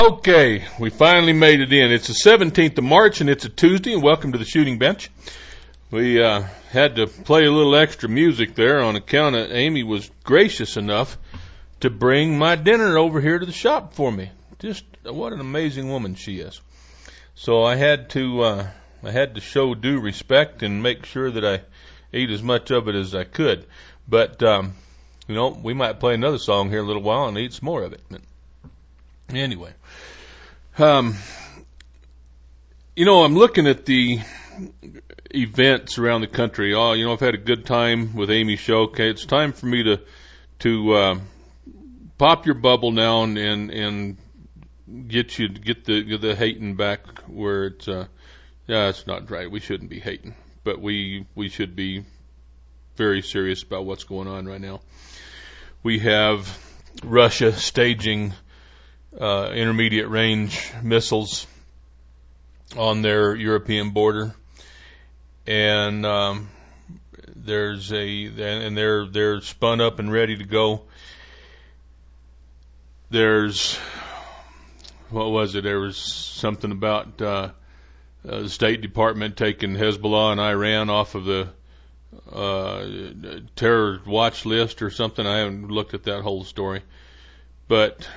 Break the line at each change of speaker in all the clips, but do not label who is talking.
Okay, we finally made it in. It's the 17th of March, and it's a Tuesday, and welcome to the Shooting Bench. We had to play a little extra music there on account of Amy was gracious enough to bring my dinner over here to the shop for me. Just what an amazing woman she is. So I had to show due respect and make sure that I ate as much of it as I could. But we might play another song here in a little while and eat some more of it. Anyway, I'm looking at the events around the country. I've had a good time with Amy's show. Okay, it's time for me to pop your bubble now and get the hating back where it's it's not right. We shouldn't be hating, but we should be very serious about what's going on right now. We have Russia staging intermediate range missiles on their European border, and they're spun up and ready to go. There was something about the State Department taking Hezbollah and Iran off of the terror watch list or something. I haven't looked at that whole story, but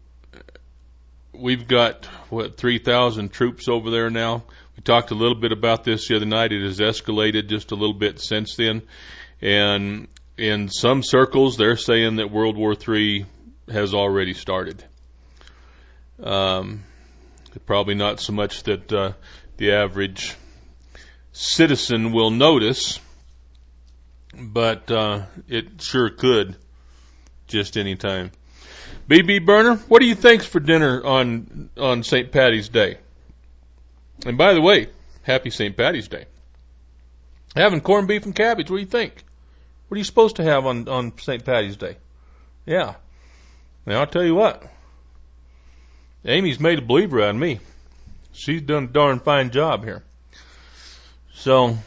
we've got 3,000 troops over there now. We talked a little bit about this the other night. It has escalated just a little bit since then, and in some circles they're saying that World War III has already started. Probably not so much that the average citizen will notice, but it sure could just any time. BB Burner, what do you think's for dinner on St. Patty's Day? And by the way, happy St. Patty's Day. Having corned beef and cabbage, what do you think? What are you supposed to have on St. Patty's Day? Yeah. Now, I'll tell you what. Amy's made a believer out of me. She's done a darn fine job here. So,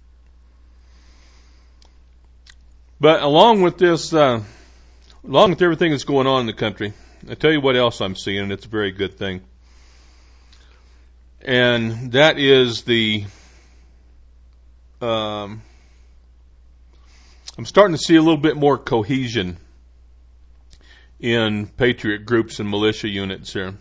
but along with everything that's going on in the country, I tell you what else I'm seeing, and it's a very good thing. And that is I'm starting to see a little bit more cohesion in patriot groups and militia units here.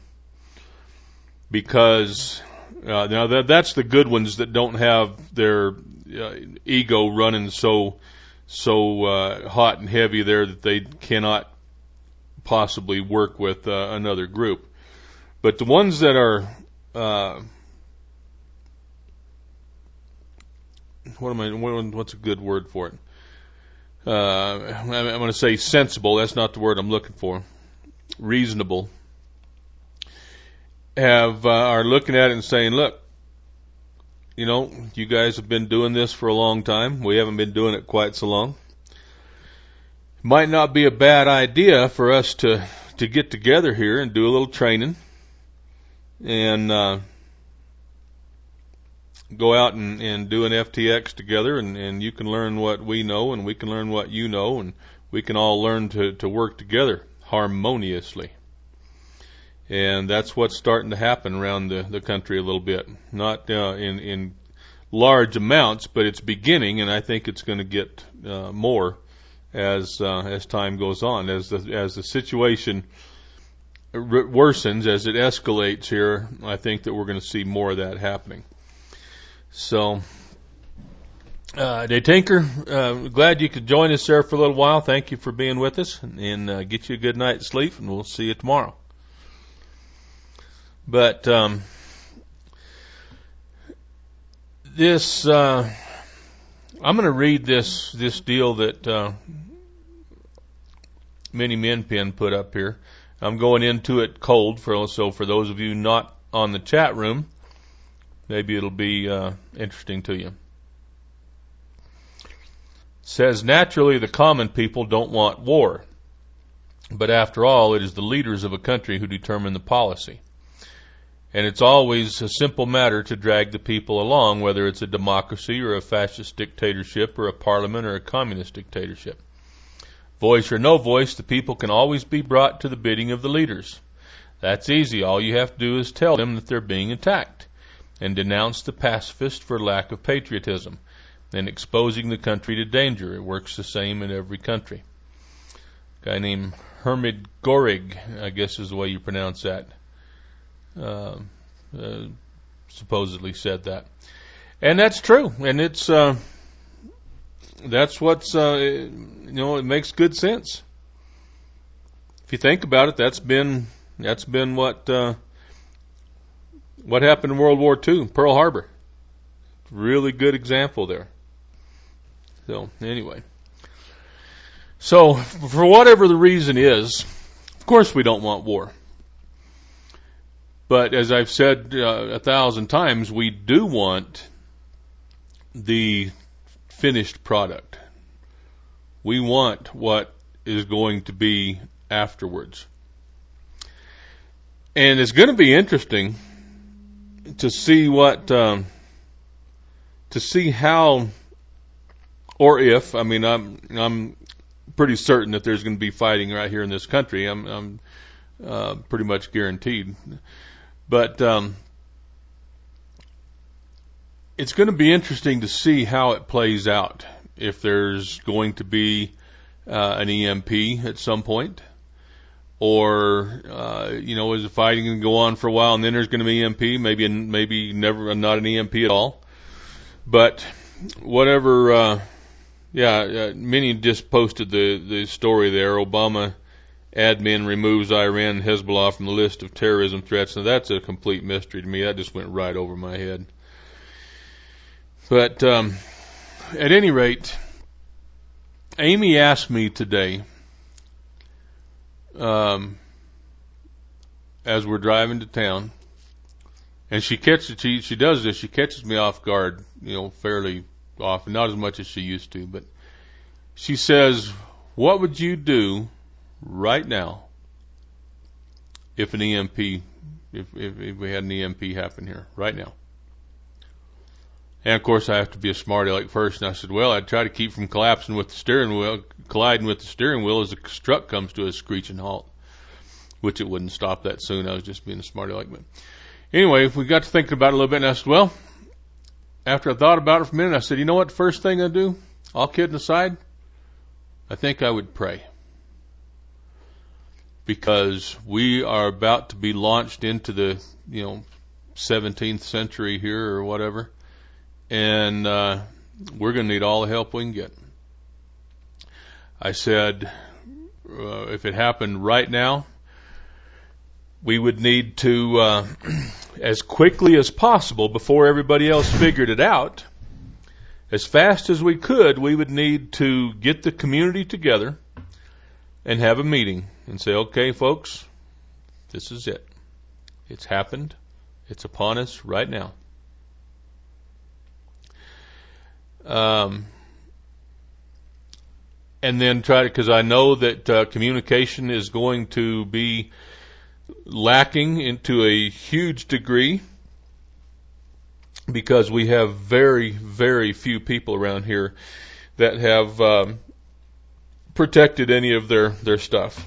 Because now that's the good ones that don't have their ego running so hot and heavy there that they cannot possibly work with another group. But the ones that are what's a good word for it? I'm going to say sensible. That's not the word I'm looking for. Reasonable. Are looking at it and saying, look, you guys have been doing this for a long time. We haven't been doing it quite so long. Might not be a bad idea for us to get together here and do a little training and go out and do an FTX together, and you can learn what we know and we can learn what you know, and we can all learn to work together harmoniously. And that's what's starting to happen around the country a little bit. Not in large amounts, but it's beginning, and I think it's going to get more as time goes on. As the situation worsens, as it escalates here, I think that we're going to see more of that happening. So, Dave Tinker, glad you could join us there for a little while. Thank you for being with us, and get you a good night's sleep, and we'll see you tomorrow. But this, I'm going to read this deal that Many Men Pen put up here. I'm going into it cold, so for those of you not on the chat room, maybe it'll be interesting to you. It says, naturally, the common people don't want war. But after all, it is the leaders of a country who determine the policy. And it's always a simple matter to drag the people along, whether it's a democracy or a fascist dictatorship or a parliament or a communist dictatorship. Voice or no voice, the people can always be brought to the bidding of the leaders. That's easy. All you have to do is tell them that they're being attacked and denounce the pacifist for lack of patriotism and exposing the country to danger. It works the same in every country. A guy named Hermid Gorig, I guess is the way you pronounce that, supposedly said that. And that's true. And it's, that's what's, it makes good sense. If you think about it, that's been what happened in World War II, Pearl Harbor. Really good example there. So, anyway. So, for whatever the reason is, of course we don't want war. But as I've said 1,000 times, we do want the finished product. We want what is going to be afterwards. And it's going to be interesting to see to see how, or if, I'm pretty certain that there's going to be fighting right here in this country. I'm pretty much guaranteed. But it's going to be interesting to see how it plays out. If there's going to be an EMP at some point, or is the fighting going to go on for a while and then there's going to be EMP? Maybe never, not an EMP at all. But whatever. Many just posted the story there. Obama admin removes Iran and Hezbollah from the list of terrorism threats. Now that's a complete mystery to me. That just went right over my head. But at any rate, Amy asked me today, as we're driving to town, and she does this. She catches me off guard, fairly often, not as much as she used to, but she says, "What would you do right now if an EMP, if we had an EMP happen here right now?" And of course I have to be a smart aleck first, and I said, well, I'd try to keep from colliding with the steering wheel as the truck comes to a screeching halt, which it wouldn't stop that soon. I was just being a smart aleck. But anyway, we got to thinking about it a little bit, and I said, well, after I thought about it for a minute, I said, you know what, the first thing I do, all kidding aside, I think I would pray. Because we are about to be launched into the, 17th century here or whatever, and we're going to need all the help we can get. I said, if it happened right now, we would need to, as quickly as possible, before everybody else figured it out, as fast as we could, we would need to get the community together and have a meeting and say, okay, folks, this is it. It's happened. It's upon us right now. And then because I know that communication is going to be lacking into a huge degree, because we have very, very few people around here that have protected any of their stuff.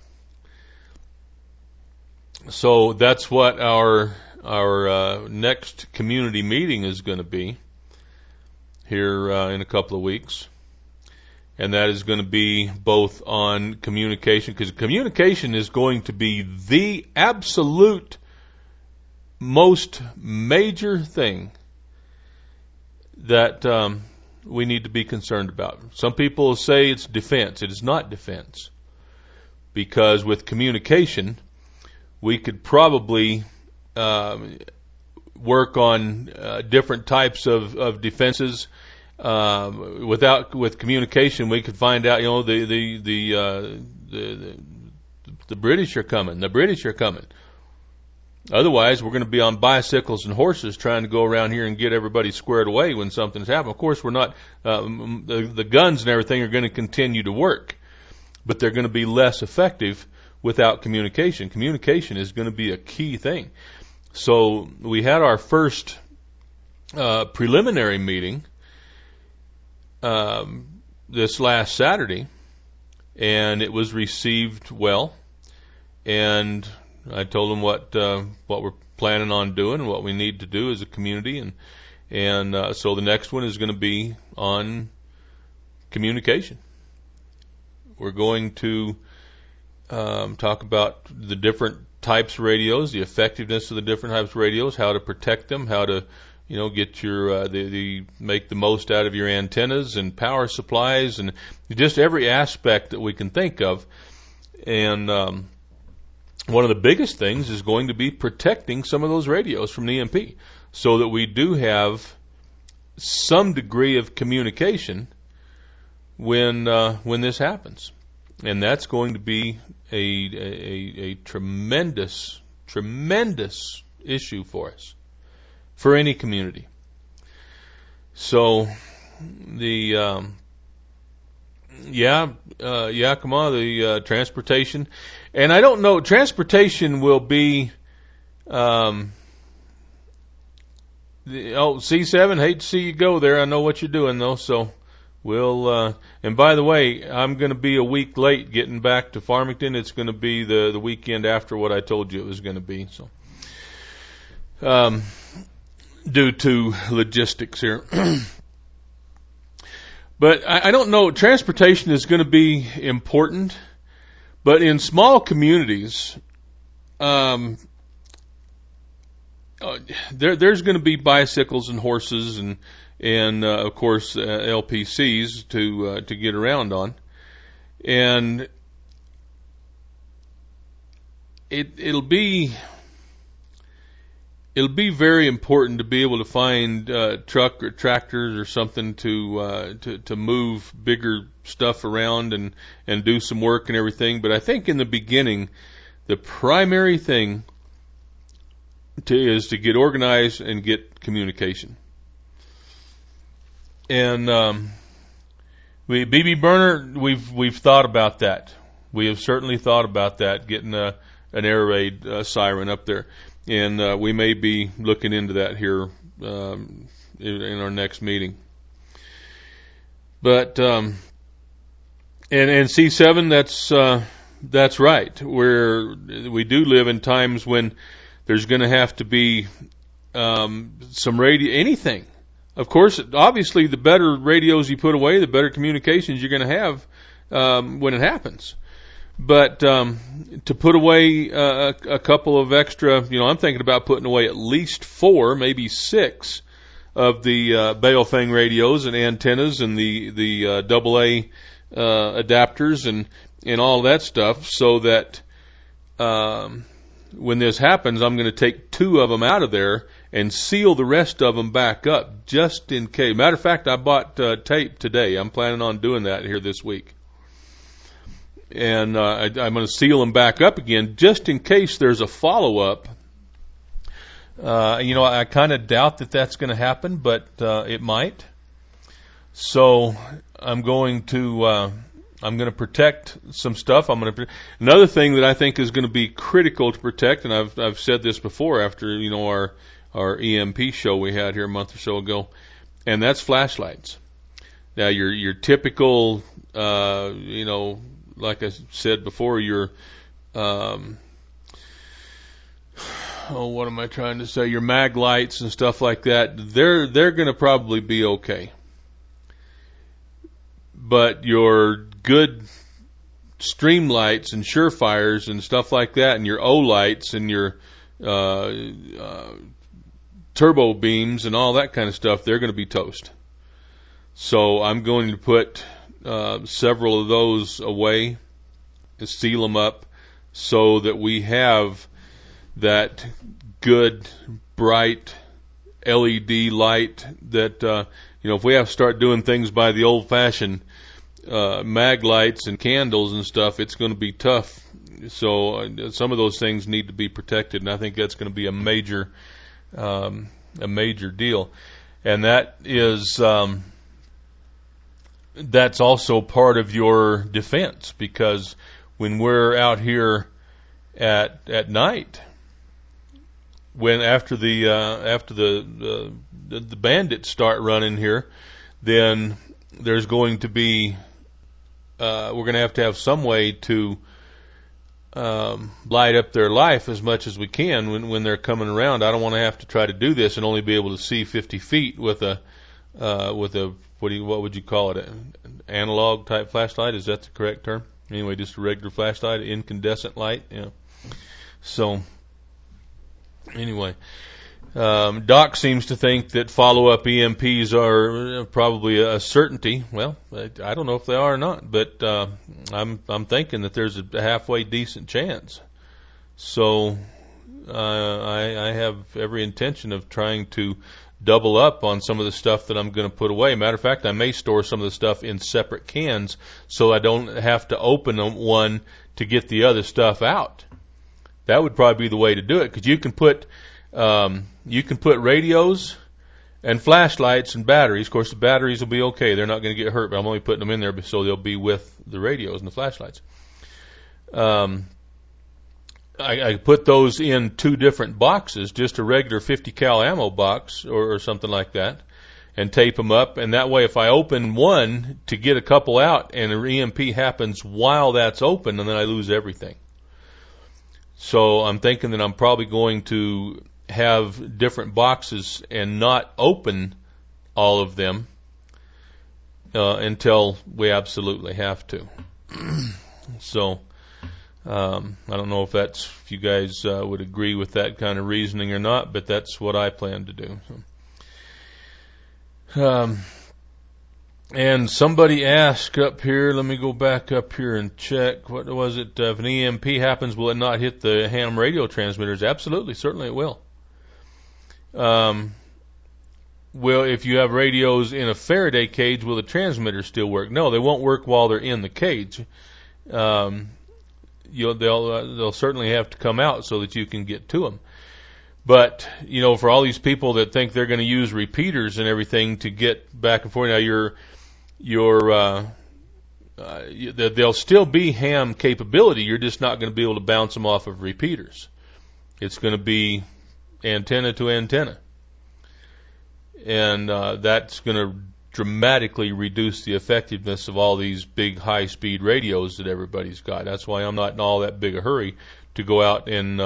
So that's what our next community meeting is going to be here in a couple of weeks. And that is going to be both on communication, because communication is going to be the absolute most major thing that we need to be concerned about. Some people say it's defense. It is not defense, because with communication, we could probably work on different types of defenses. With communication, we could find out, the British are coming. The British are coming. Otherwise, we're going to be on bicycles and horses trying to go around here and get everybody squared away when something's happened. Of course, we're not. The guns and everything are going to continue to work, but they're going to be less effective without communication. Communication is going to be a key thing. So we had our first preliminary meeting this last Saturday, and it was received well. And I told them what we're planning on doing and what we need to do as a community, and so the next one is going to be on communication. We're going to talk about the different types of radios, the effectiveness of the different types of radios, how to protect them, how to get your make the most out of your antennas and power supplies, and just every aspect that we can think of. And one of the biggest things is going to be protecting some of those radios from the EMP, so that we do have some degree of communication when this happens. And that's going to be a tremendous issue for us, for any community. So the the transportation, and I don't know, transportation will be C7, hate to see you go there. I know what you're doing though, so we'll and by the way, I'm going to be a week late getting back to Farmington. It's going to be the weekend after what I told you it was going to be, so due to logistics here. But I don't know, transportation is going to be important, but in small communities, there's going to be bicycles and horses and of course LPCs to get around on, and it'll be very important to be able to find truck or tractors or something to move bigger stuff around and do some work and everything. But I think in the beginning, the primary thing is to get organized and get communication. And BB burner, we've thought about that. We have certainly thought about that, getting an air raid siren up there. And we may be looking into that here in our next meeting. But and C7, that's right. We do live in times when there's going to have to be some radio, anything. Of course, obviously, the better radios you put away, the better communications you're going to have when it happens. But to put away a couple of extra, I'm thinking about putting away at least 4, maybe 6 of the Baofeng radios and antennas and the AA adapters and all that stuff, so that when this happens, I'm going to take 2 of them out of there and seal the rest of them back up, just in case. Matter of fact, I bought tape today. I'm planning on doing that here this week. And I'm going to seal them back up again, just in case there's a follow-up. I kind of doubt that that's going to happen, but it might. So I'm going to protect some stuff. Another thing that I think is going to be critical to protect, and I've said this before after our EMP show we had here a month or so ago, and that's flashlights. Now your typical like I said before, your what am I trying to say? Your mag lights and stuff like that, they're going to probably be okay. But your good stream lights and surefires and stuff like that, and your O lights and your turbo beams and all that kind of stuff, they're going to be toast. So I'm going to put several of those away and seal them up, so that we have that good, bright LED light that, if we have to start doing things by the old-fashioned mag lights and candles and stuff, it's going to be tough. So some of those things need to be protected, and I think that's going to be a major deal. And that is that's also part of your defense, because when we're out here at night, when after the bandits start running here, then there's going to be we're going to have some way to light up their life as much as we can when they're coming around. I don't want to have to try to do this and only be able to see 50 feet with a what would you call it? An analog type flashlight? Is that the correct term? Anyway, just a regular flashlight, incandescent light. Yeah. So anyway, Doc seems to think that follow-up EMPs are probably a certainty. Well, I don't know if they are or not, but I'm thinking that there's a halfway decent chance. So I have every intention of trying to double up on some of the stuff that I'm going to put away. Matter of fact, I may store some of the stuff in separate cans so I don't have to open one to get the other stuff out. That would probably be the way to do it, because you can put radios and flashlights and batteries. Of course, the batteries will be okay; they're not going to get hurt. But I'm only putting them in there so they'll be with the radios and the flashlights. I put those in 2 different boxes, just a regular 50 cal ammo box or something like that, and tape them up. And that way, if I open one to get a couple out and an EMP happens while that's open, and then I lose everything. So I'm thinking that I'm probably going to have different boxes and not open all of them until we absolutely have to. So I don't know if you guys would agree with that kind of reasoning or not, but that's what I plan to do. And somebody asked up here, let me go back up here and check. What was it? If an EMP happens, will it not hit the ham radio transmitters? Absolutely, certainly it will. Well, if you have radios in a Faraday cage, will the transmitters still work? No, they won't work while they're in the cage. They'll certainly have to come out so that you can get to them. But, for all these people that think they're going to use repeaters and everything to get back and forth, now they'll still be ham capability. You're just not going to be able to bounce them off of repeaters. It's going to be antenna to antenna. And that's going to dramatically reduce the effectiveness of all these big high-speed radios that everybody's got. That's why I'm not in all that big a hurry to go out and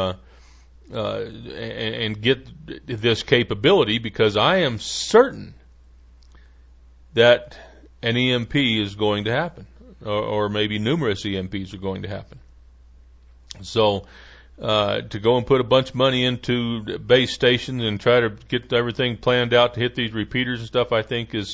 get this capability, because I am certain that an EMP is going to happen, or maybe numerous EMPs are going to happen. So to go and put a bunch of money into base stations and try to get everything planned out to hit these repeaters and stuff, I think is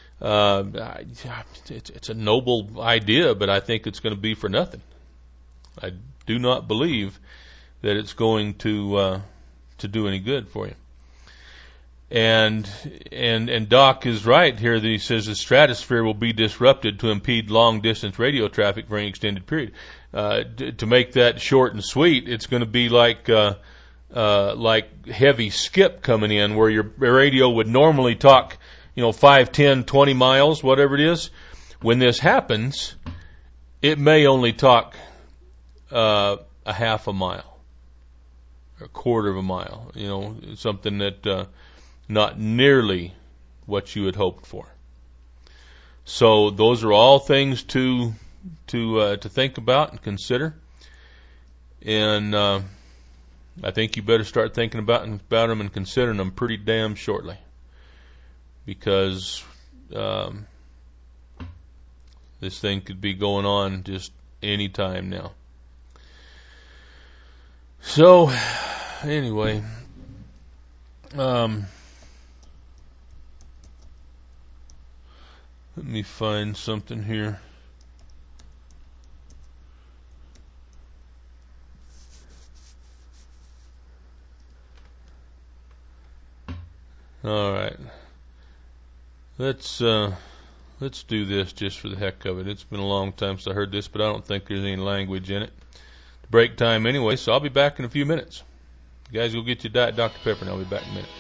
it's a noble idea, but I think it's going to be for nothing. I do not believe that it's going to do any good for you. And Doc is right here that he says the stratosphere will be disrupted to impede long distance radio traffic for an extended period. To make that short and sweet, it's going to be like heavy skip coming in, where your radio would normally talk 5, 10, 20 miles, whatever it is. When this happens, it may only talk a half a mile, or a quarter of a mile, something that not nearly what you had hoped for. So those are all things to think about and consider. And I think you better start thinking about them and considering them pretty damn shortly, because this thing could be going on just any time now. So anyway, let me find something here. All right. Let's do this just for the heck of it. It's been a long time since I heard this, but I don't think there's any language in it. It's break time anyway, so I'll be back in a few minutes. You guys go get your Diet Dr. Pepper, and I'll be back in a minute.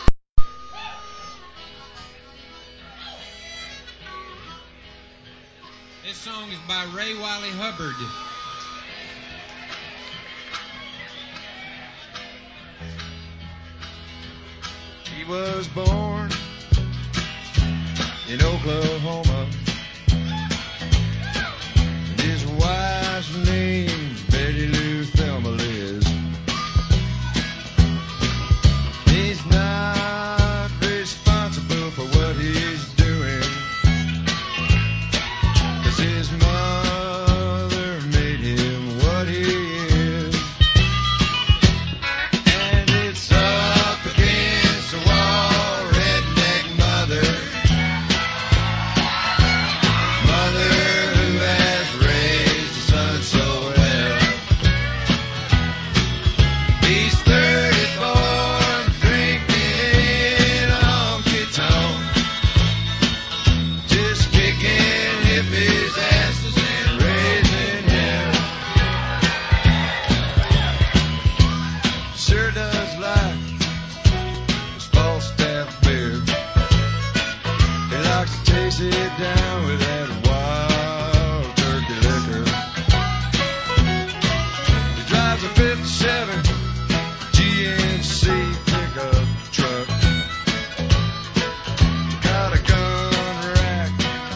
This song is by Ray Wiley Hubbard.
He was born in Oklahoma, and his wife's name Betty Lou. 67 GMC pickup truck. Got a gun rack,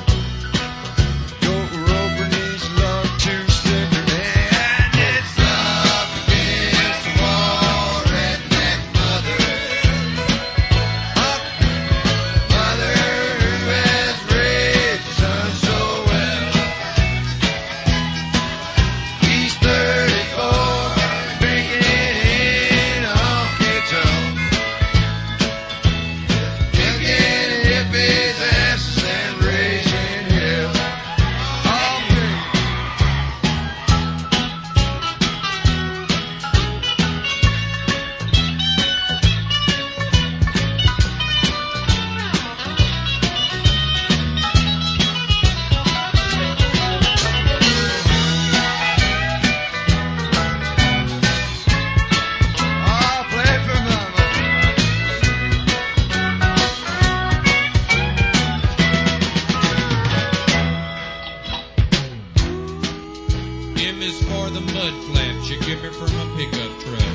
gold rope needs love to sticker, and it's up against the wall, redneck mother. Up, mother who has raised his son so well. He's 34, drinking in a honky tonk, kicking hippies' asses and raising hell. All three. I'll play for mama.
M is for the mud flaps you give me for my pickup truck.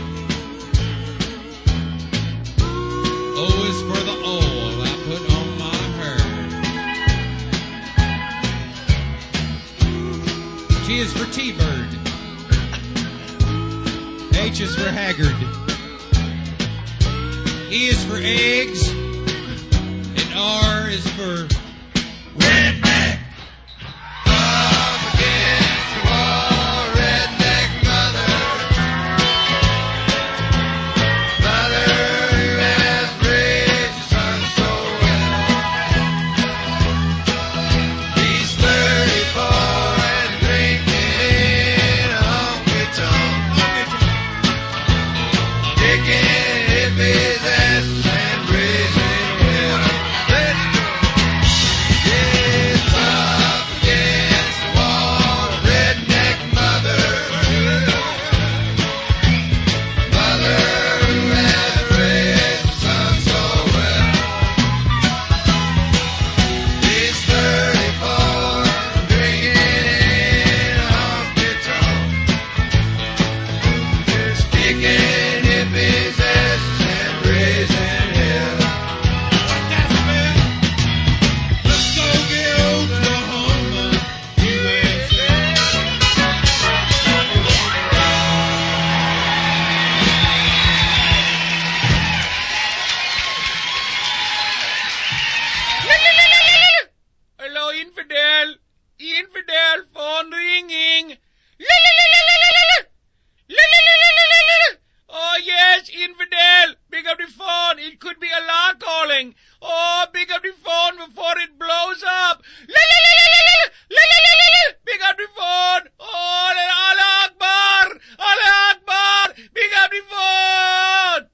O is for the oil I put on my hair. T is for T-Bird. H is for Haggard. E is for eggs. And R is for
Redneck. Up against the wall, redneck mother. Mother who has raised his son so well. He's 34 and drinking in a honky tonk, kicking hippies' asses and raising hell. Let's go. Yes, up against the wall, redneck mother. Mother who has raised his son so well. He's 34, drinking in a honky tonk, just kicking hippies' asses and raising hell.
Let's go get Oklahoma, USA. Hello, infidel. Infidel, phone ringing. Oh, yes, infidel. Pick up the phone. It could be Allah calling. Oh, pick up the phone before it blows up. Pick up the phone. Oh, Allah Akbar. Allah Akbar. Pick up the phone.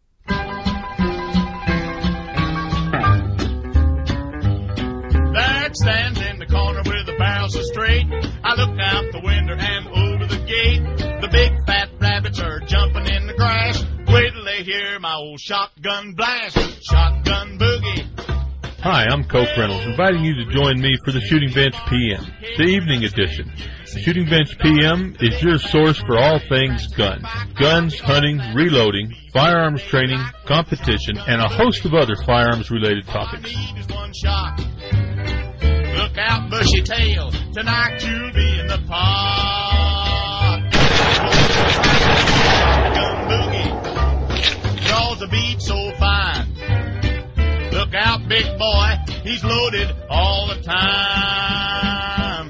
There it stands in the corner with the barrels so straight. I look out the window and over the gate. The big fat rabbits are jumping in the grass. Wait till they hear my old shotgun blast. Shotgun boogie.
Hi, I'm Coke Reynolds, inviting you to join me for the Shooting Bench PM, the evening edition. The Shooting Bench PM is your source for all things gun. Guns, hunting, reloading, firearms training, competition, and a host of other firearms-related topics.
All I need is one shot. Look out, bushy tail. Tonight you'll be in the pot. Shotgun boogie draws the beat so fine. Look out, big boy. He's loaded all the time.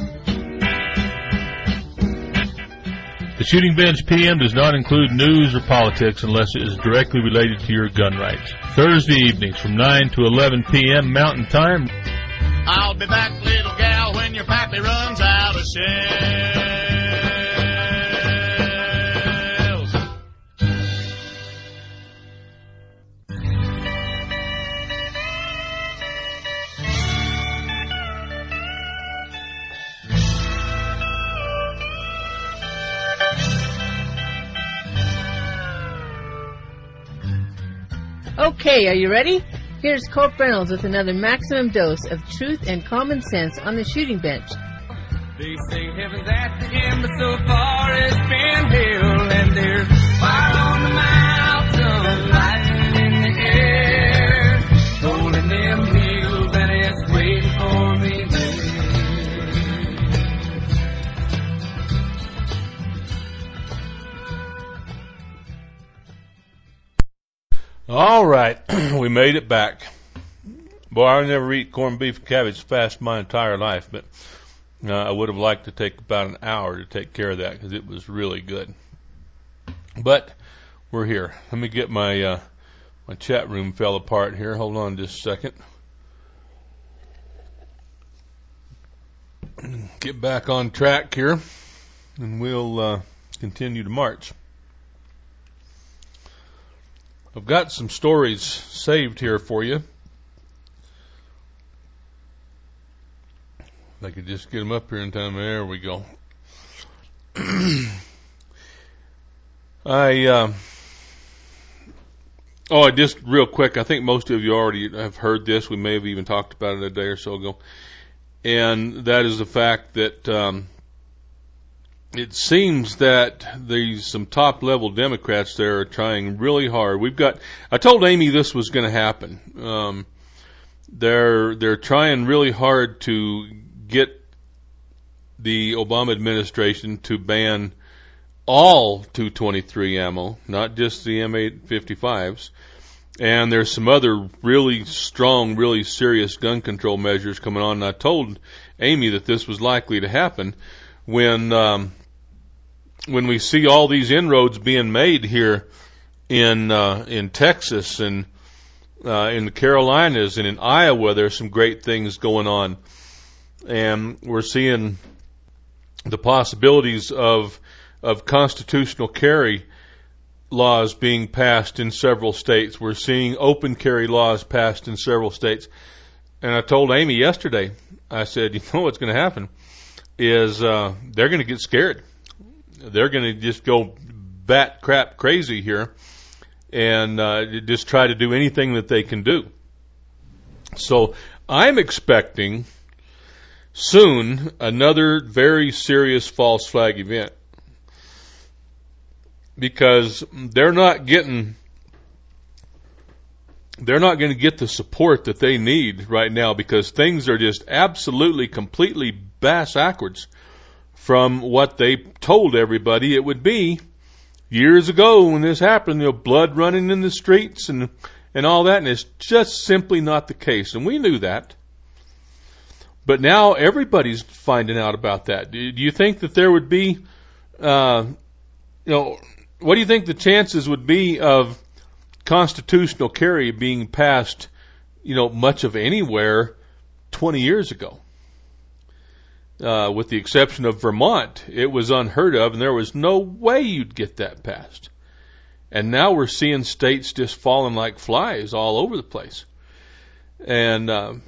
The Shooting Bench PM does not include news or politics unless it is directly related to your gun rights. Thursday evenings from 9 to 11 p.m. Mountain Time.
I'll be back, little gal, when your pappy runs out of shells.
Okay, are you ready? Here's Cope Reynolds with another maximum dose of truth and common sense on the shooting bench.
They say heaven's at the end, but so far it's been hell, and they
All right, we made it back. Boy, I never eat corned beef and cabbage fast my entire life, but I would have liked to take about an hour to take care of that because it was really good. But we're here. Let me get my my chat room fell apart here. Hold on just a second. Get back on track here, and we'll continue to march. I've got some stories saved here for you. If I could just get them up here in time. There we go. Just real quick, I think most of you already have heard this. We may have even talked about it a day or so ago. And that is the fact that it seems that some top-level Democrats there are trying really hard. I told Amy this was going to happen. They're trying really hard to get the Obama administration to ban all 223 ammo, not just the M855s. And there's some other really strong, really serious gun control measures coming on. And I told Amy that this was likely to happen when we see all these inroads being made here in Texas and in the Carolinas and in Iowa. There's some great things going on, and we're seeing the possibilities of constitutional carry laws being passed in several states. We're seeing open carry laws passed in several states. And I told Amy yesterday, I said, you know what's going to happen is they're going to get scared. They're going to just go bat crap crazy here and just try to do anything that they can do. So I'm expecting soon another very serious false flag event, because they're not going to get the support that they need right now, because things are just absolutely, completely bass-ackwards from what they told everybody it would be years ago when this happened. Blood running in the streets and all that, and it's just simply not the case. And we knew that. But now everybody's finding out about that. Do you think that there would be, what do you think the chances would be of constitutional carry being passed, much of anywhere 20 years ago? With the exception of Vermont, it was unheard of, and there was no way you'd get that passed. And now we're seeing states just falling like flies all over the place. And I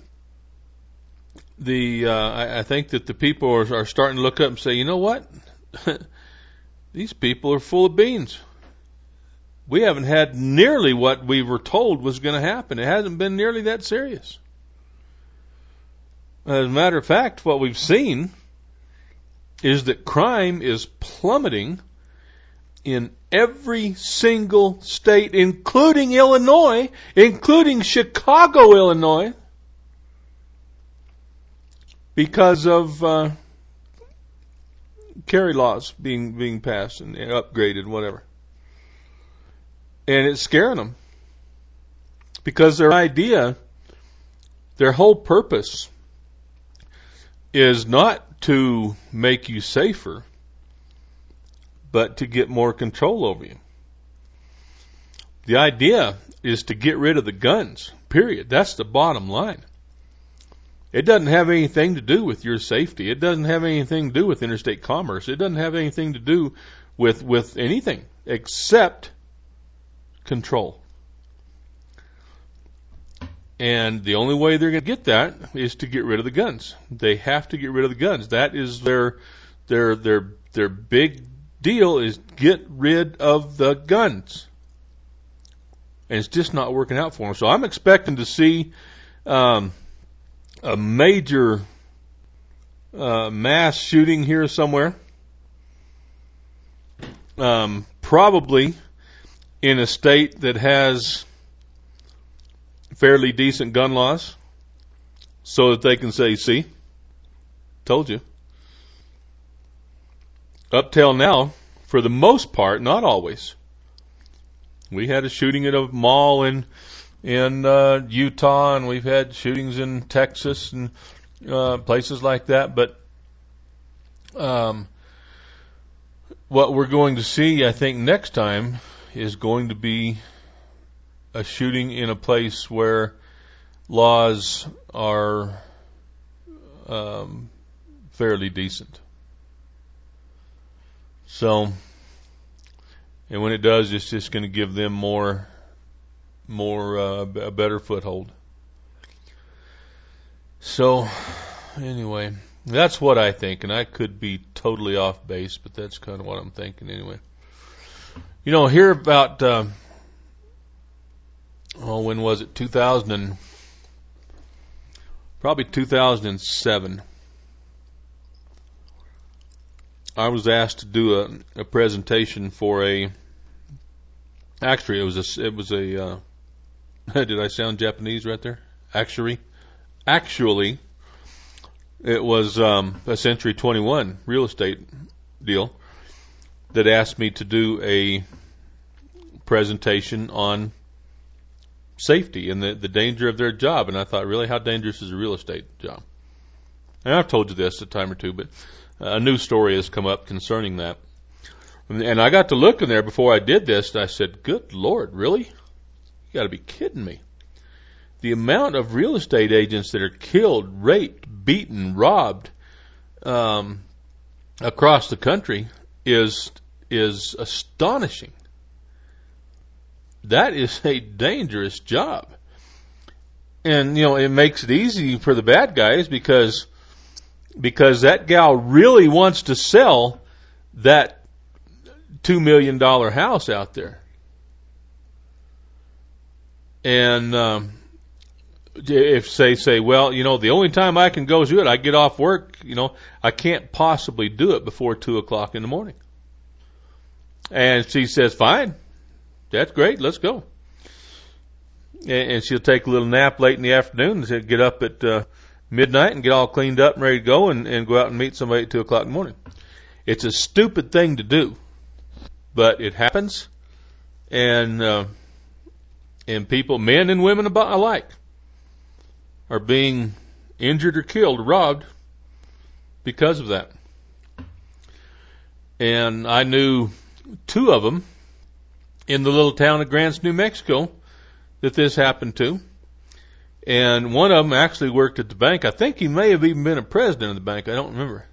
think that the people are starting to look up and say, you know what? These people are full of beans. We haven't had nearly what we were told was going to happen. It hasn't been nearly that serious. As a matter of fact, what we've seen is that crime is plummeting in every single state, including Illinois, including Chicago, Illinois, because of carry laws being passed and upgraded, whatever. And it's scaring them, because their whole purpose is not to make you safer, but to get more control over you. The idea is to get rid of the guns, period. That's the bottom line. It doesn't have anything to do with your safety. It doesn't have anything to do with interstate commerce. It doesn't have anything to do with anything except control. And the only way they're going to get that is to get rid of the guns. They have to get rid of the guns. That is their big deal, is get rid of the guns. And it's just not working out for them. So I'm expecting to see a major mass shooting here somewhere, probably in a state that has fairly decent gun laws, so that they can say, see, told you. Up till now, for the most part, not always, We had a shooting at a mall in Utah, and we've had shootings in Texas and places like that. But what we're going to see, I think, next time is going to be a shooting in a place where laws are fairly decent. So, and when it does, it's just going to give them a better foothold. So, anyway, that's what I think, and I could be totally off base, but that's kind of what I'm thinking anyway. You know, here about, when was it? Probably 2007. I was asked to do a presentation for actually, it was a did I sound Japanese right there? Actually, it was a Century 21 real estate deal that asked me to do a presentation on safety and the danger of their job. And I thought, really, how dangerous is a real estate job? And I've told you this a time or two, but a new story has come up concerning that. And I got to looking there before I did this, and I said, good Lord, really? You got to be kidding me. The amount of real estate agents that are killed, raped, beaten, robbed across the country is astonishing. That is a dangerous job. And, you know, it makes it easy for the bad guys because that gal really wants to sell that $2 million house out there. And if they say, well, you know, the only time I can go do it, I get off work, you know, I can't possibly do it before 2 o'clock in the morning. And she says, fine, that's great, let's go. And she'll take a little nap late in the afternoon and get up at midnight and get all cleaned up and ready to go and go out and meet somebody at 2 o'clock in the morning. It's a stupid thing to do, but it happens. And people, men and women alike, are being injured or killed or robbed because of that. And I knew 2 of them in the little town of Grants, New Mexico, that this happened to. And one of them actually worked at the bank. I think he may have even been a president of the bank. I don't remember.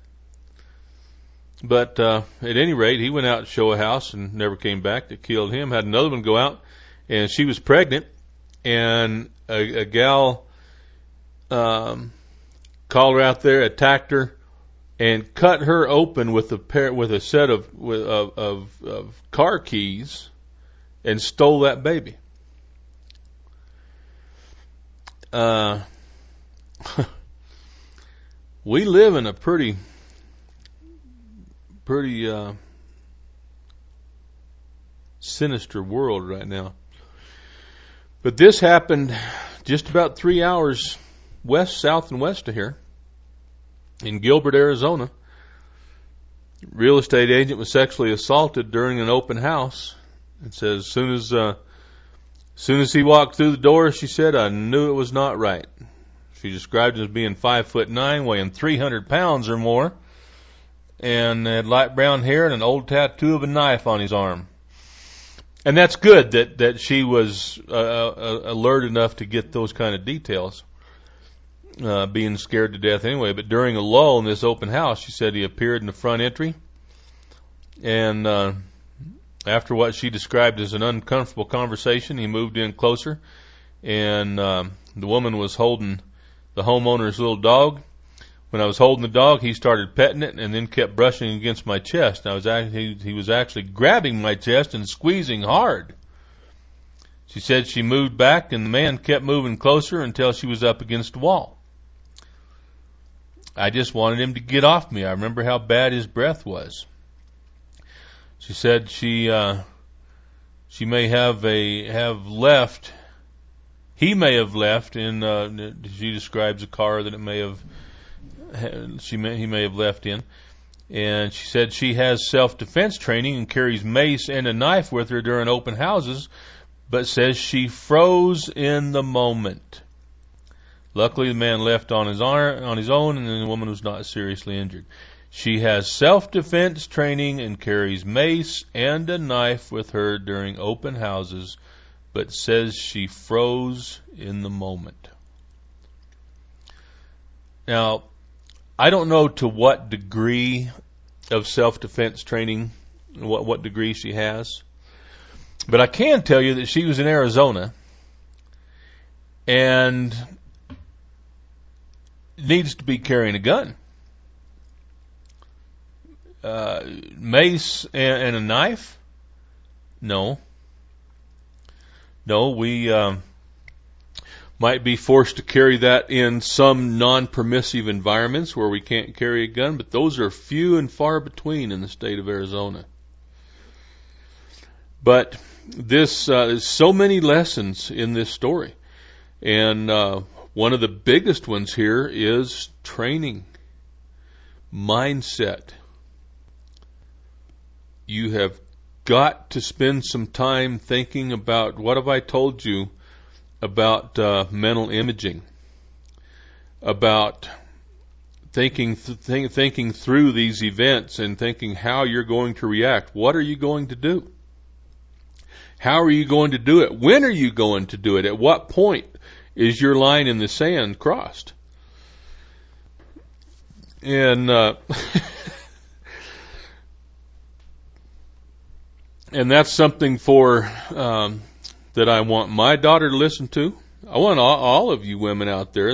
But at any rate, he went out to show a house and never came back. It killed him. Had another one go out, and she was pregnant, and a gal called her out there, attacked her, and cut her open with a set of car keys, and stole that baby. We live in a pretty sinister world right now. But this happened just about 3 hours south and west of here in Gilbert, Arizona. Real estate agent was sexually assaulted during an open house. It says as soon as he walked through the door, she said, I knew it was not right. She described him as being 5'9", weighing 300 pounds or more, and had light brown hair and an old tattoo of a knife on his arm. And that's good that she was alert enough to get those kind of details, being scared to death anyway. But during a lull in this open house, she said he appeared in the front entry, and after what she described as an uncomfortable conversation, he moved in closer, and the woman was holding the homeowner's little dog. When I was holding the dog, he started petting it and then kept brushing against my chest. He was actually grabbing my chest and squeezing hard. She said she moved back, and the man kept moving closer until she was up against the wall. I just wanted him to get off me. I remember how bad his breath was. She said she may have left. He may have left in. She describes a car that he may have left in, And she said she has self-defense training and carries mace and a knife with her during open houses, but says she froze in the moment. Luckily, the man left on his own, and the woman was not seriously injured. She has self-defense training and carries mace and a knife with her during open houses, but says she froze in the moment. Now, I don't know to what degree of self-defense training, what degree she has, but I can tell you that she was in Arizona and needs to be carrying a gun. Mace and a knife? No, we might be forced to carry that in some non-permissive environments where we can't carry a gun, but those are few and far between in the state of Arizona. But there's so many lessons in this story, and one of the biggest ones here is training, mindset. You have got to spend some time thinking about, what have I told you about mental imaging, about thinking through these events and thinking how you're going to react. What are you going to do? How are you going to do it? When are you going to do it? At what point is your line in the sand crossed? And and that's something for that I want my daughter to listen to. I want all of you women out there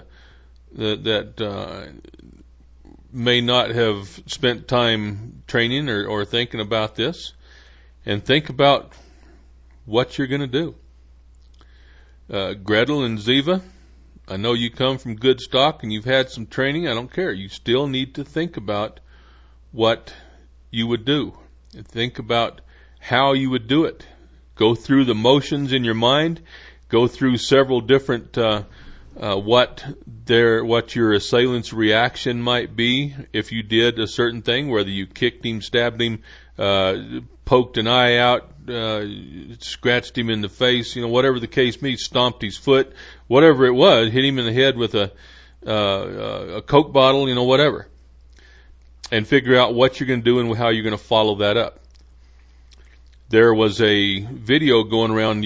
that may not have spent time training or thinking about this, and think about what you're going to do. Gretel and Ziva, I know you come from good stock and you've had some training. I don't care. You still need to think about what you would do. Think about how you would do it. Go through the motions in your mind. Go through several different what your assailant's reaction might be if you did a certain thing, whether you kicked him, stabbed him, poked an eye out, scratched him in the face, whatever the case may be, stomped his foot, whatever it was, hit him in the head with a Coke bottle, whatever. And figure out what you're going to do and how you're going to follow that up. There was a video going around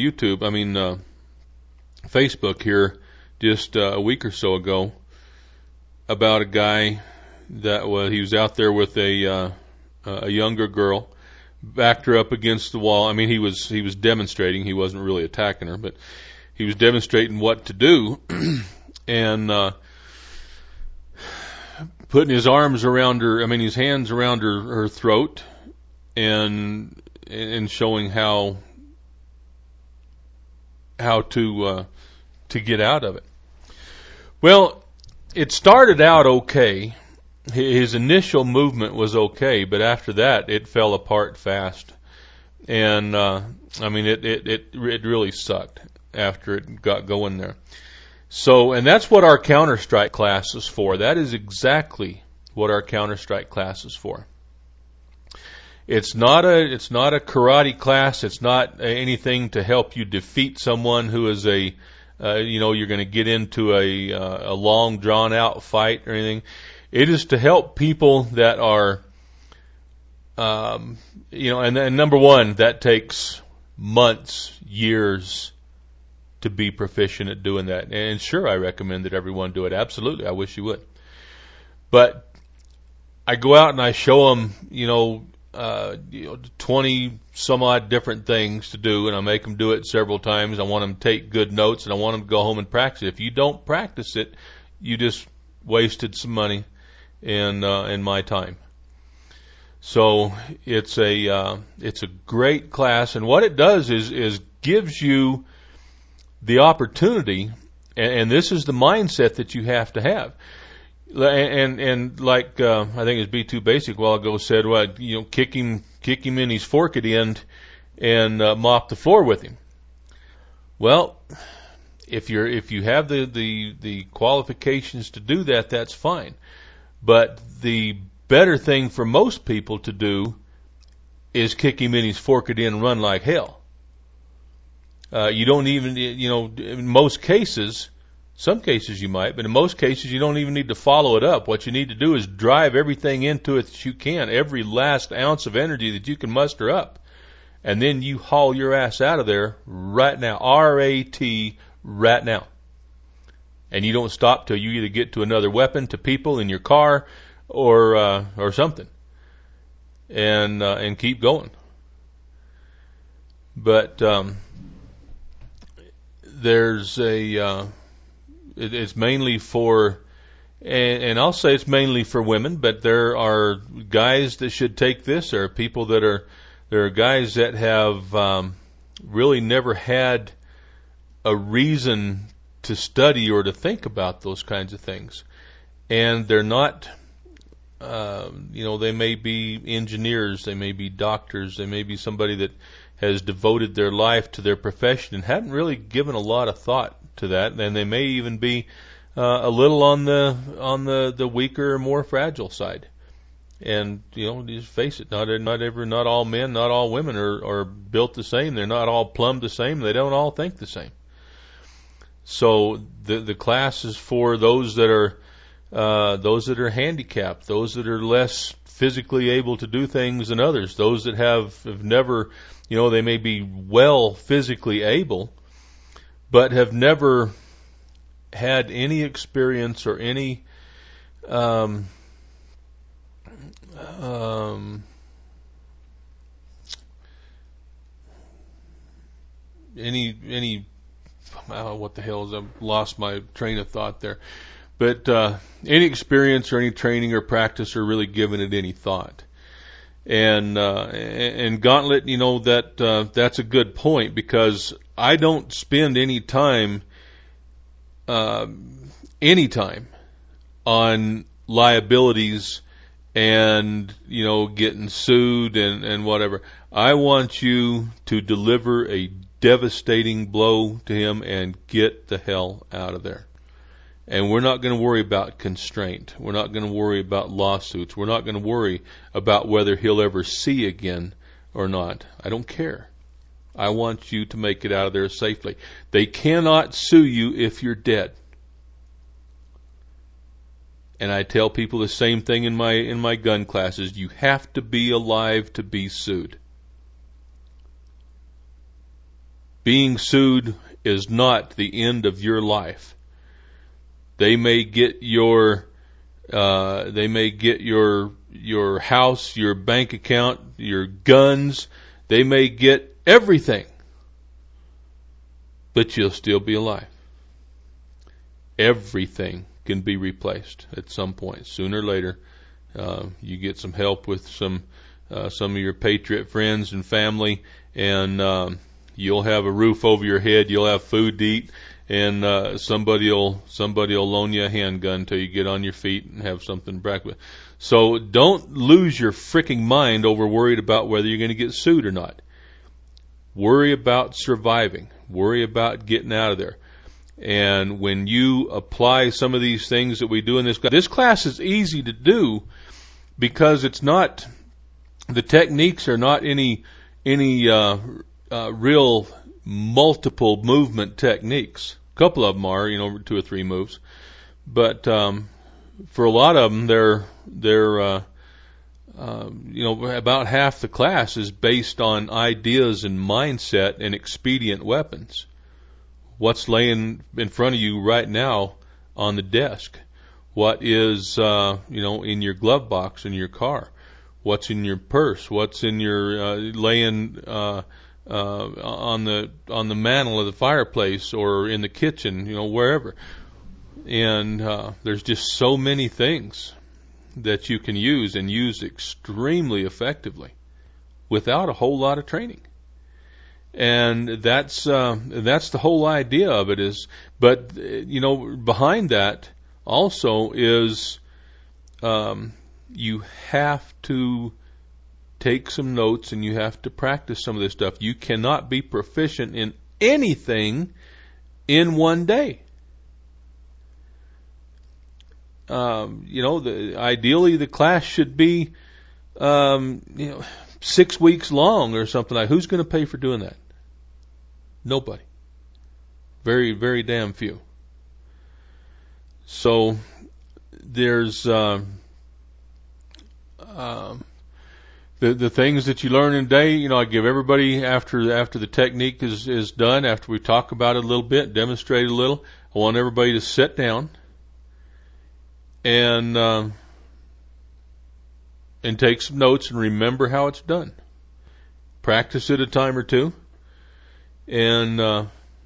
Facebook here just a week or so ago about a guy that he was out there with a younger girl, backed her up against the wall. He was demonstrating. He wasn't really attacking her, but he was demonstrating what to do, and putting his arms around her. His hands around her throat, and showing how to get out of it. Well, it started out okay. His initial movement was okay, but after that, it fell apart fast. And it really sucked after it got going there. So, and that's what our Counter-Strike class is for. That is exactly what our Counter-Strike class is for. It's not a karate class. It's not anything to help you defeat someone who is you're going to get into a long drawn out fight or anything. It is to help people that are, and number one, that takes months, years to be proficient at doing that. And sure, I recommend that everyone do it. Absolutely. I wish you would. But I go out and I show them, 20 some odd different things to do, and I make them do it several times. I want them to take good notes, and I want them to go home and practice it. If you don't practice it, you just wasted some money and my time. So it's a great class, and what it does is gives you the opportunity, and this is the mindset that you have to have. And like I think it's B2 Basic a while ago said, well, kick him in his forked end and mop the floor with him. Well, if you have the qualifications to do that, that's fine. But the better thing for most people to do is kick him in his fork it in and run like hell. You don't even, in most cases, some cases you might, but in most cases you don't even need to follow it up. What you need to do is drive everything into it that you can, every last ounce of energy that you can muster up. And then you haul your ass out of there right now. R-A-T, right now. And you don't stop till you either get to another weapon, to people in your car, or something. And keep going. But there's it's mainly for, and I'll say it's mainly for women, but there are guys that should take this. There are guys that have really never had a reason to study or to think about those kinds of things. And they're not, they may be engineers, they may be doctors, they may be somebody that has devoted their life to their profession and hadn't really given a lot of thought to that. And they may even be a little on the weaker, more fragile side. And just face it, not all men, not all women are built the same. They're not all plumbed the same. They don't all think the same. So the class is for those that are handicapped, those that are less physically able to do things than others, those that have never, they may be well physically able, but have never had any experience or any what the hell is, I've lost my train of thought there. But any experience or any training or practice or really given it any thought. And Gauntlet, that's a good point, because I don't spend any time on liabilities and, getting sued and whatever. I want you to deliver a devastating blow to him and get the hell out of there. And we're not going to worry about constraint. We're not going to worry about lawsuits. We're not going to worry about whether he'll ever see again or not. I don't care. I want you to make it out of there safely. They cannot sue you if you're dead. And I tell people the same thing in my gun classes. You have to be alive to be sued. Being sued is not the end of your life. They may get your house, your bank account, your guns. They may get everything, but you'll still be alive. Everything can be replaced at some point, sooner or later. You get some help with some of your patriot friends and family, and you'll have a roof over your head. You'll have food to eat. And somebody'll loan you a handgun till you get on your feet and have something to brag with. So don't lose your freaking mind over worried about whether you're going to get sued or not. Worry about surviving. Worry about getting out of there. And when you apply some of these things that we do in this class is easy to do, because it's not, the techniques are not any real multiple movement techniques. A couple of them are, 2 or 3 moves, but for a lot of them, they're about half the class is based on ideas and mindset and expedient weapons. What's laying in front of you right now on the desk? What is in your glove box in your car? What's in your purse? What's in your laying on the mantle of the fireplace or in the kitchen, wherever. And there's just so many things that you can use and use extremely effectively without a whole lot of training. And that's the whole idea of it is, but behind that also is you have to take some notes and you have to practice some of this stuff. You cannot be proficient in anything in one day. Ideally the class should be, 6 weeks long or something like. Who's going to pay for doing that? Nobody. Very, very damn few. So there's the things that you learn in a day. I give everybody after the technique is done, after we talk about it a little bit, demonstrate a little, I want everybody to sit down and take some notes and remember how it's done. Practice it a time or two, and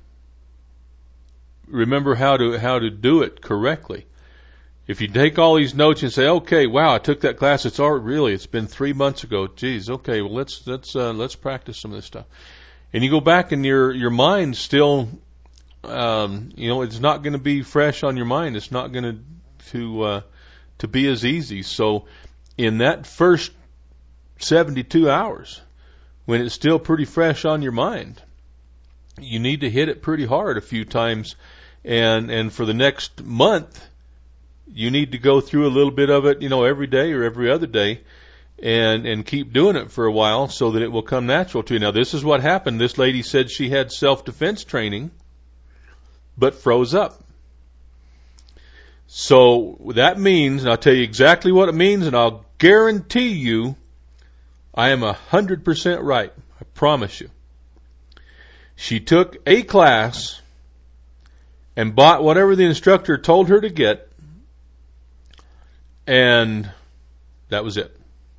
remember how to do it correctly. If you take all these notes and say, okay, wow, I took that class. It's been 3 months ago. Geez, okay, well let's practice some of this stuff. And you go back and your mind still, it's not going to be fresh on your mind. It's not going to be as easy. So in that first 72 hours, when it's still pretty fresh on your mind, you need to hit it pretty hard a few times, and for the next month, you need to go through a little bit of it, every day or every other day, and keep doing it for a while so that it will come natural to you. Now, this is what happened. This lady said she had self-defense training, but froze up. So that means, and I'll tell you exactly what it means, and I'll guarantee you I am 100% right. I promise you. She took a class and bought whatever the instructor told her to get, and that was it.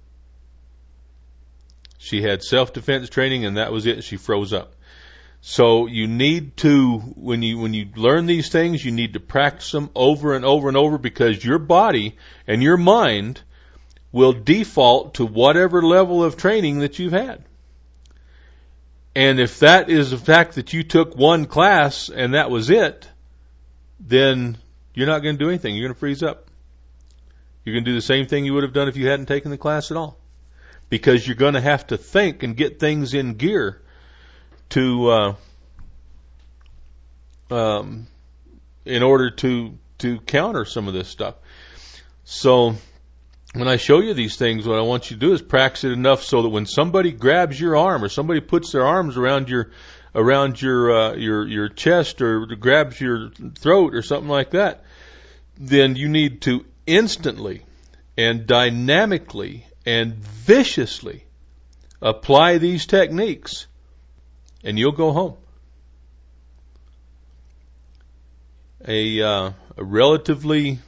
She had self-defense training, and that was it. She froze up. So you need to, when you learn these things, you need to practice them over and over and over, because your body and your mind will default to whatever level of training that you've had. And if that is the fact that you took one class and that was it, then you're not going to do anything. You're going to freeze up. You're going to do the same thing you would have done if you hadn't taken the class at all. Because you're going to have to think and get things in gear to, in order to counter some of this stuff. So when I show you these things, what I want you to do is practice it enough so that when somebody grabs your arm, or somebody puts their arms around your chest, or grabs your throat or something like that, then you need to instantly and dynamically and viciously apply these techniques, and you'll go home. A relatively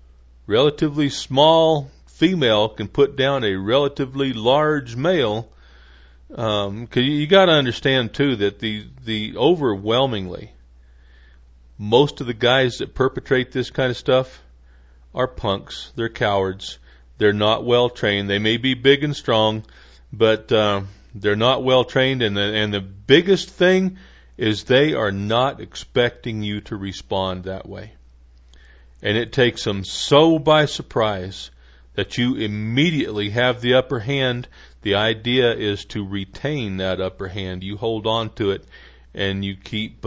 small female can put down a relatively large male. 'Cause you got to understand too that the overwhelmingly, most of the guys that perpetrate this kind of stuff are punks. They're cowards. They're not well trained. They may be big and strong, but they're not well trained. And the biggest thing is they are not expecting you to respond that way. And it takes them so by surprise that you immediately have the upper hand. The idea is to retain that upper hand. You hold on to it, and you keep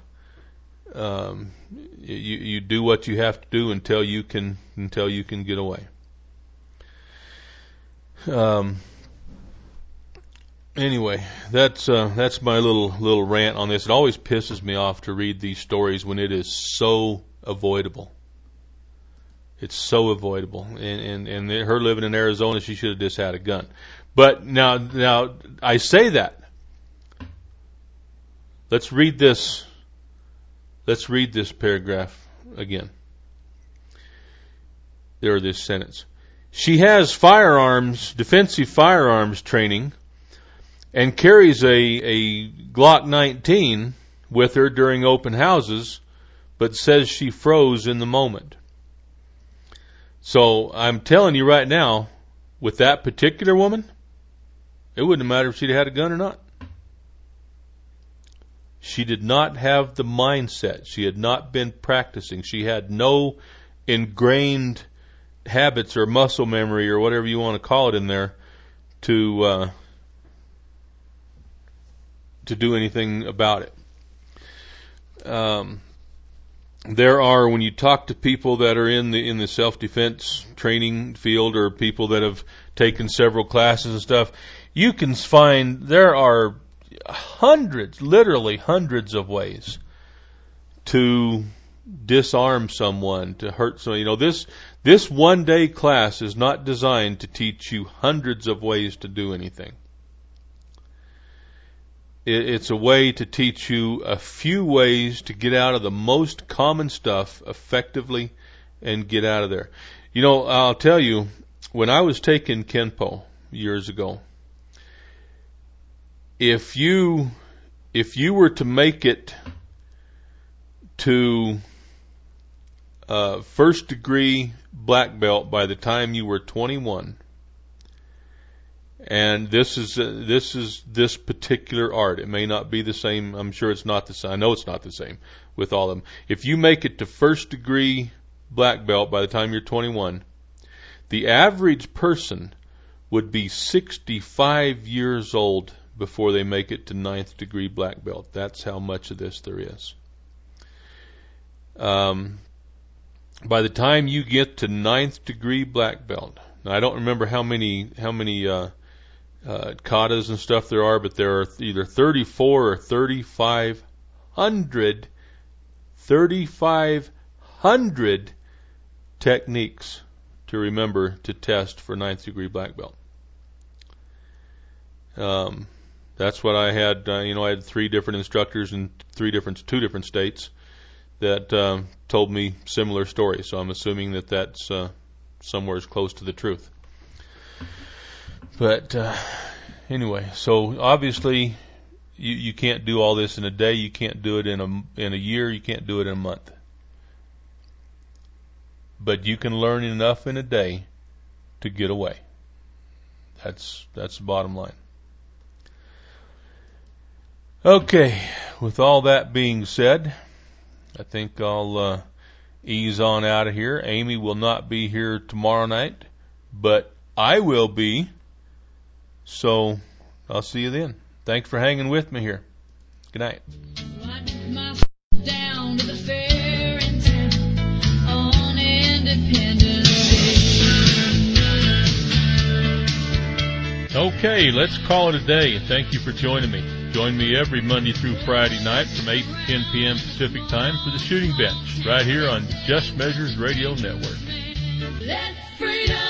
you do what you have to do until you can get away. Anyway, that's my little rant on this. It always pisses me off to read these stories when it is so avoidable. It's so avoidable. And her living in Arizona, she should have just had a gun. But now I say that. Let's read this paragraph again. There, this sentence. She has defensive firearms training, and carries a Glock 19 with her during open houses, but says she froze in the moment. So I'm telling you right now, with that particular woman, it wouldn't matter if she'd had a gun or not. She did not have the mindset. She had not been practicing. She had no ingrained habits or muscle memory or whatever you want to call it in there to do anything about it. there are, when you talk to people that are in the self-defense training field, or people that have taken several classes and stuff, you can find there are hundreds, literally hundreds of ways to disarm someone, to hurt someone. You know, this one-day class is not designed to teach you hundreds of ways to do anything. It's a way to teach you a few ways to get out of the most common stuff effectively and get out of there. You know, I'll tell you, when I was taking Kenpo years ago, if you were to make it to first degree black belt by the time you were 21, and this is this particular art. It may not be the same. I'm sure it's not the same. I know it's not the same with all of them. If you make it to first degree black belt by the time you're 21, the average person would be 65 years old before they make it to ninth degree black belt. That's how much of this there is. By the time you get to ninth degree black belt, now I don't remember how many katas and stuff there are, but there are either 34 or 3,500 techniques to remember to test for ninth degree black belt. That's what I had. I had 3 different instructors in 2 different states that told me similar stories. So I'm assuming that that's somewhere as close to the truth. But anyway, so obviously you can't do all this in a day. You can't do it in a year. You can't do it in a month. But you can learn enough in a day to get away. That's the bottom line. Okay, with all that being said, I think I'll ease on out of here. Amy will not be here tomorrow night, but I will be. So I'll see you then. Thanks for hanging with me here. Good night.
I took my down to the fair in town on Independence Day.
Okay, let's call it a day, and thank you for joining me. Join me every Monday through Friday night from 8 to 10 p.m. Pacific Time for the Shooting Bench, right here on Just Measures Radio Network.
Let freedom